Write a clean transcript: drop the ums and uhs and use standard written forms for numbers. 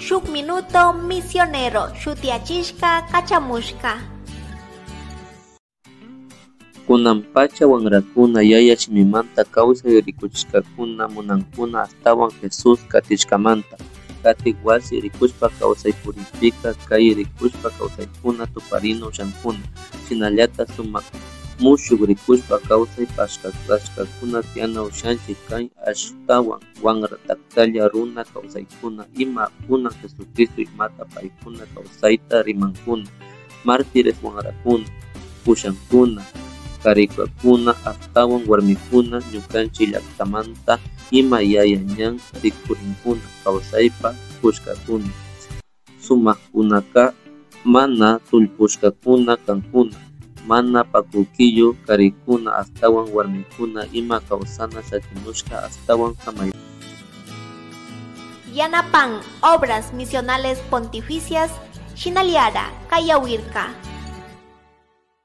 shuk minuto misionero shutiachishka kachamushka. Kunampacha wangrakuna yaya chimimanta kawsay rikuchishkakuna munankuna astawan Jesús katishkamanta. Katik wasi rikushpa kawsay puripika kay rikushpa kawsaykuna tuparina ushankuna. Shinallata sumak mushuk rikushpa kawsay pashkakuna tiana ushanchik kay ashtawan wangrataktalla runa kawsaykuna ima kunan Jesucristo imata paykuna kawsayta rimankuna. Mártires wangrakuna, ushankuna, karikakuna astawan warmikuna ñukanchik llaktamanta ima yaya ñan rikurinkuna kawsaypa pushkakuna. Sumakkunaka mana tullpushkakuna kankuna, mana pakukiyu karikuna astawan warmikuna ima kawsana shakimushka astawan samay. Yanapan Obras Misionales Pontificias Shinaliara Kayawirka.